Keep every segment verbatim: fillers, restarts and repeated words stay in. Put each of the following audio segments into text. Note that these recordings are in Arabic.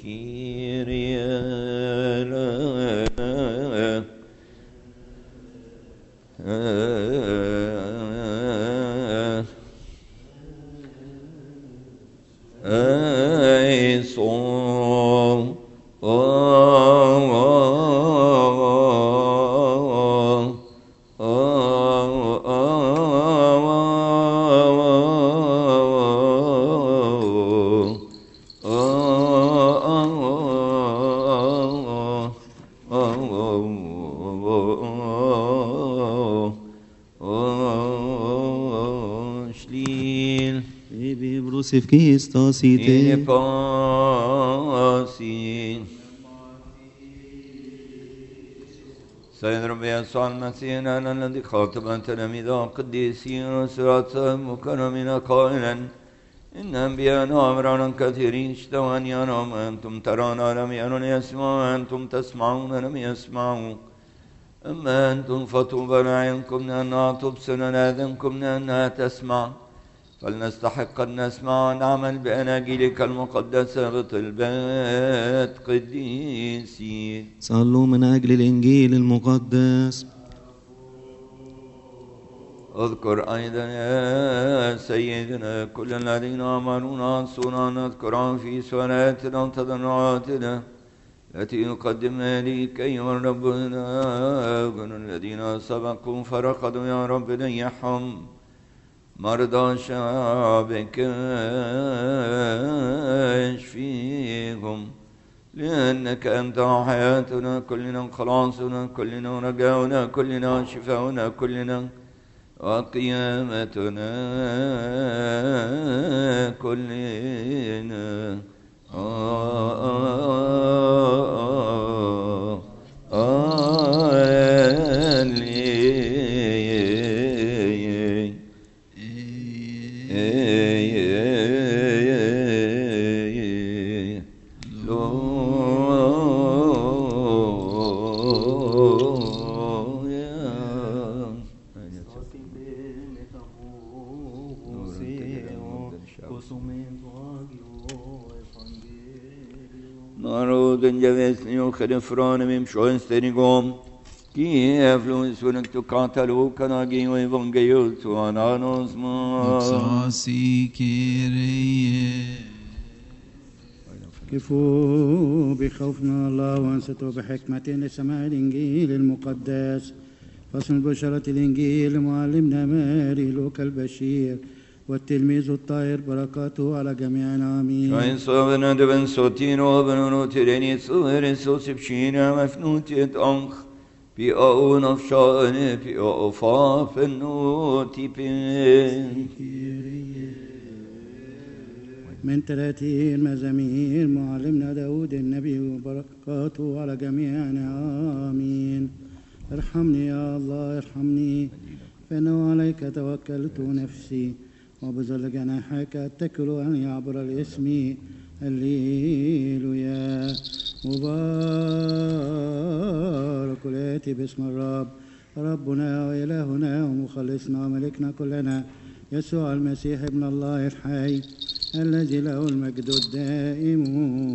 Stasite pasi سيد ربي يسوع المسيح أنا الذي خاطب تلاميذه قديسين وسراة مكرمين قائلا إن أنبياءنا أمرانا كثيرين اشتهوا أن يروا ما أنتم ترون لم يروا يسمعوا وأنتم تسمعون لم يسمعوا أما أنتم فطوبى لأعينكم لأنها تبصر لآذانكم لأنها تسمع فلنستحق أن نسمع ونعمل بأناجيلك المقدسة بطلبات قديسين. صلوا من أجل الإنجيل المقدس. اذكر أيضا يا سيدنا كل الذين أمرونا أنصرنا نذكرهم في صلاتنا وتضرعاتنا التي يقدمها ليك أيها ربنا الذين سبقوا فرقدوا يا رب نيحهم مرضى شعبك اشفيهم لأنك أنت حياتنا كلنا خلاصنا كلنا رجاؤنا كلنا شفاؤنا كلنا وقيامتنا كلنا آه آه آه Naroden gevesni och fröne mim sjönstenigom Kiev lusunek tu katalu kanagi och evangeliet tu ananos ma Otsasi Kyrie. كفوا بخوفنا الله وانصتوا بحكمة لسماع الإنجيل المقدس. فصل بشرة الإنجيل معلمنا ماري لوكا البشير والتلميذ الطاهر بركاته على جميعنا آمين. شاين صوبنا دبن صوتينو بنونو تريني صور سوسبشينا مفنوتيت أنخ بي أو نفشاني بي أو فافنو تيبين من ثلاثين مزامير معلمنا داود النبي وبركاته على جميعنا آمين. ارحمني يا الله ارحمني فإنه عليك توكلت نفسي وبظل جناحك أتكل أن يعبر الاسم هللويا. مبارك الآتي باسم الرب ربنا وإلهنا ومخلصنا وملكنا كلنا يسوع المسيح ابن الله الحي الذي له المجد الدائم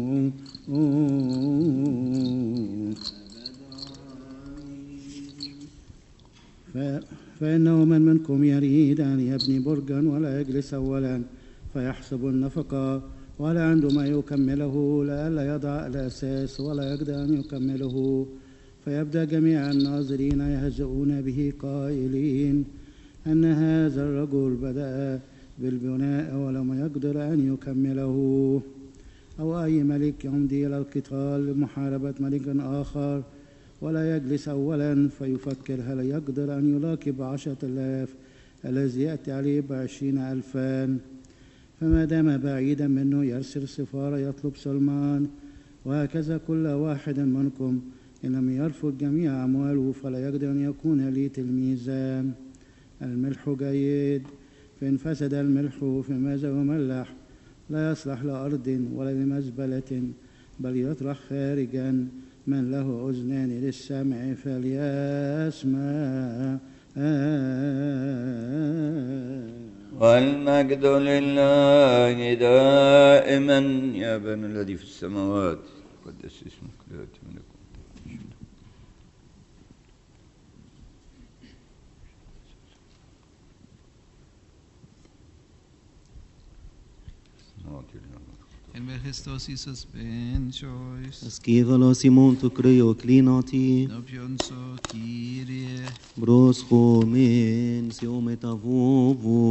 فإنه من منكم يريد أن يبني برجا ولا يجلس أولا فيحسب النفقة ولا عنده ما يكمله لئلا يضع الأساس ولا يقدر أن يكمله فيبدأ جميع الناظرين يهزؤون به قائلين أن هذا الرجل بدأ بالبناء ولم يقدر أن يكمله. أو أي ملك يمضي إلى القتال لمحاربة ملك آخر ولا يجلس أولا فيفكر هل يقدر أن يلاقي بعشرة آلاف الذي يأتي عليه بعشرين ألفا فما دام بعيدا منه يرسل سفارة يطلب سلمان. وهكذا كل واحد منكم إن لم يرفض جميع أمواله فلا يقدر أن يكون لي تلميذا. الملح جيد فإن فسد الملح فماذا يملح لا يصلح لأرض ولا لمزبلة بل يطرح خارجا. من له أذنان للسمع فليسمع. والمجد لله دائما يا ابن الذي في السماوات قدس اسمك ليأتي ملكوتك. En ver Christus Jesus ben choice. Skriva Simon Tukrio Klinati. Nopionso Kyrie. Broscho men siometavuvu.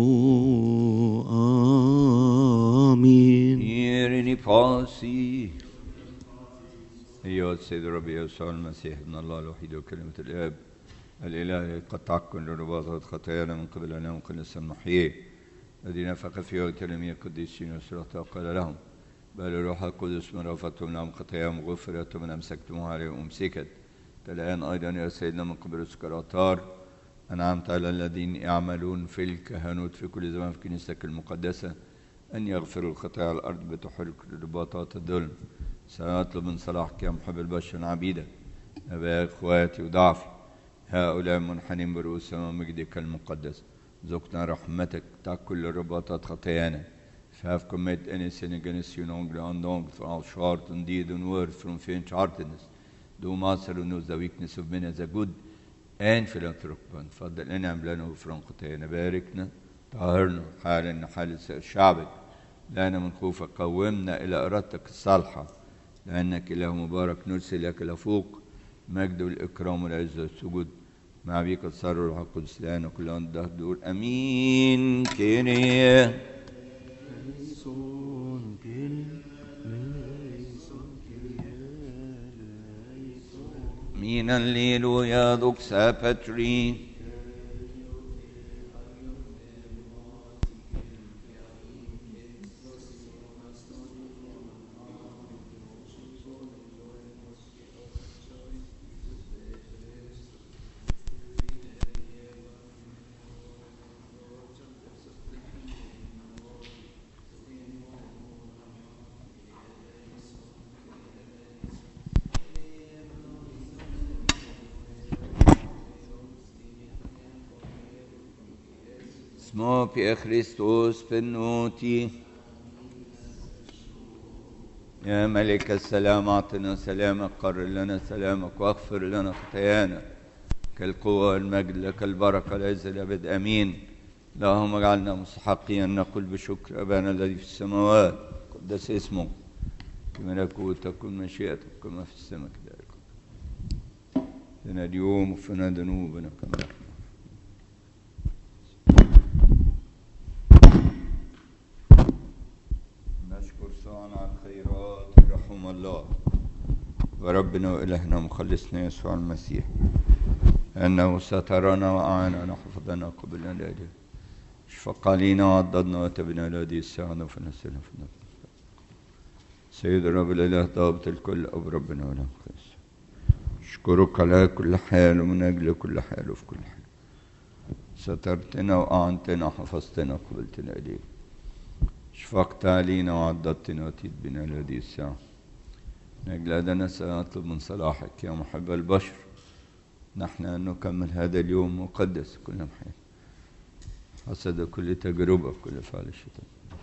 Amin. إيرني فاسي أيها السيد ربي يسوع المسيح ابن الله الوحيد وكلمة الآب الإله قد تعكن لرباطات خطايانا من قبل أن ينقل المحيي الذي نفخ فيه الكلمية القديسين وسرته وقال لهم بل الروح القدس من رفتم لهم خطاياهم غفرت ومن أمسكتموها عليهم أمسكت. الآن أيضا يا سيدنا من قبل السكراتار أنعمت على الذين يعملون في الكهنوت في كل زمان في كنيستك المقدسة أن يغفروا الخطايا على الأرض بتحرك رباطات الظلم. سأطلب من صلاحك يا محب البشر عبيدك أبا إخواتي وضعفي هؤلاء منحنين برؤوسهم ومجدك المقدس. ذقنا رحمتك تاع كل رباطات خطايانا. Have commit any sin against you known and unknown through short and deed and word from faint heartedness. Do Master who knows the weakness of men as a good and philanthropic. تفضل انعم لنا وغفران خطايانا. باركنا طهرنا حالنا حال شعبك لنا من خوفك. قومنا إلى إرادتك الصالحة لأنك إله مبارك. نرسل لك لفوق مجد والإكرام والعزة والسجود مع بيك الصار والروح القدس لنا كل أن دور. أمين. كيريه من الليل يا دوكسا باتري اسمه في خريستوس بنوتي. يا ملك السلام أعطنا سلامك. قرر لنا سلامك واغفر لنا خطايانا. كالقوة والمجد لك البركة العز الأبد. أمين. اللهم اجعلنا مستحقين أن نقول بشكر أبانا الذي في السماوات قدس اسمك بملكوتك تكن مشيئتك كما في السماء كذلك. لنا اليوم وفنا ذنوبنا كما نحن. نشكر سبحانه على الخيرات رحم الله وربنا وإلهنا مخلصنا يسوع المسيح أنه سترنا وأعاننا وحفظنا قبلنا لأجله. اشفق علينا وعضدنا وتبنا إلى هذه الساعة فنسلنا في النار. سيد الرب الإله ضابط الكل أب ربنا وله القدس. أشكرك على كل حال ومن أجل كل حال وفي كل حال. سترتنا وأعنتنا وحفظتنا قبلتنا إليك. شفقت علينا وعضدتنا وأتيت بنا إلى هذه الساعة. من أجل هذا سأطلب من صلاحك يا محب البشر نحن أن نكمل هذا اليوم مقدس كل محيط حسد كل تجربة كل فعل الشيطان.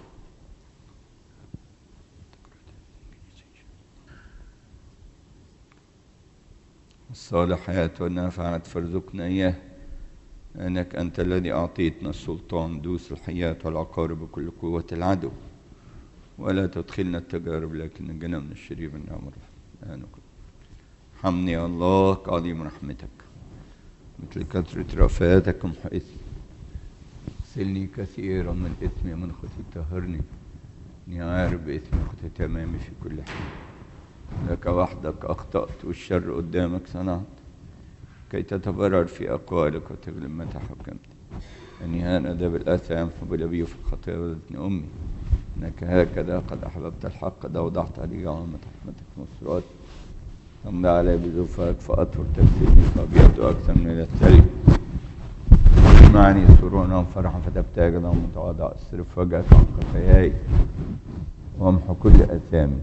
الصالحات والنافعات فارزقنا إياه أنك أنت الذي أعطيتنا السلطان دوس الحياة والعقارب بكل قوة العدو ولا تدخلنا التجارب لكن نجنا من الشرير بالنعم والرحمة. حمني يا الله كعظيم رحمتك مثل كثرة رفاتك محو إثمي. اغسلني كثيرا من إثمي من خطيئتي طهرني إني عارف بإثمي وخطيئتي أمامي في كل حين. لك وحدك أخطأت والشر قدامك صنعت كي تتبرر في أقوالك وتغلب متى حكمت. أني هانذا بالآثام وبالأبي في الخطيئة ولدتني أمي. إنك هكذا قد أحببت الحق قد أوضعت علي عامة رحمتك نصرات. تمضي علي بزوفك فأطهر تغسلني فأبيض أكثر من الثلج. اسمعني سرورا وفرحا فتبتهج اللهم متواضع. اصرف وجهك عن خطاياي وامحو كل آثامي.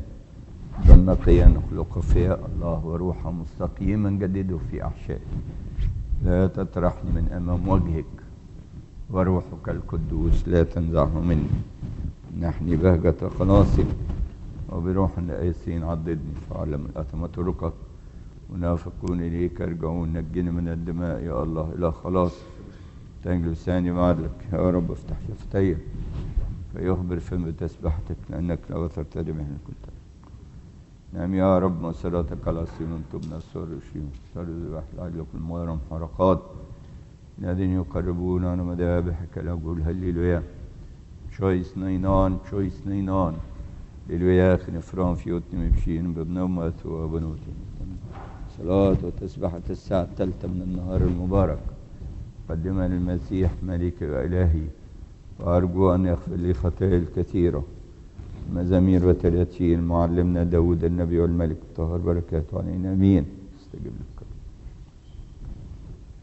ظل نقيا نخلق فيا الله وروحا مستقيما جدده في أحشائي. لا تطرحني من أمام وجهك، وروحك القدوس لا تنزعه مني. نحني بهجة خلاصك، وبروح الآيسين عضدني، فاعلم الأثم طرقك، منافقون إليك يرجعون. نجني من الدماء يا الله إلى خلاص. تنجل لساني بعدلك يا رب، افتح شفتي فيخبر فم بتسبحتك، لأنك لا غفرت لي مهن كنت. نعم يا رب، مسيرتك على صيون تبنى السر وشيم سر ذبح لعلك المغيرم حرقات، الذين يقربون على مذابحك الأقول هللويا. شويس نينان شويس نينان للويا خنفران في يوتني مبشين ببنومة وبنوتي. صلاة وتسبحة الساعة الثالثة من النهار المبارك قدمها للمسيح ملك وإلهي، وأرجو أن يغفر لي خطاياي الكثيرة. مزامير وتراتيل معلمنا داود النبي والملك، طهر بركاته علينا، أمين. استجب لك.